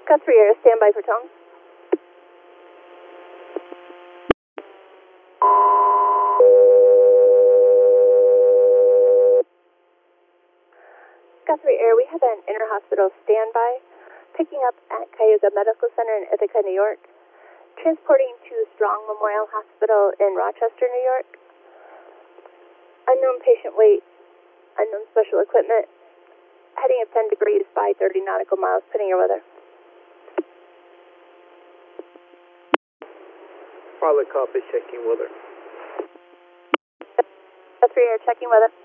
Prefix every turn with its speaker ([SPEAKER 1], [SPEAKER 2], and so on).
[SPEAKER 1] Guthrie Air, standby for tone. Guthrie Air, we have an inter-hospital standby picking up at Cayuga Medical Center in Ithaca, New York, transporting to Strong Memorial Hospital in Rochester, New York. Unknown patient weight, unknown special equipment, heading of 10 degrees by 30 nautical miles, putting your weather.
[SPEAKER 2] Pilot copy, checking weather.
[SPEAKER 1] Guthrie Air, checking weather.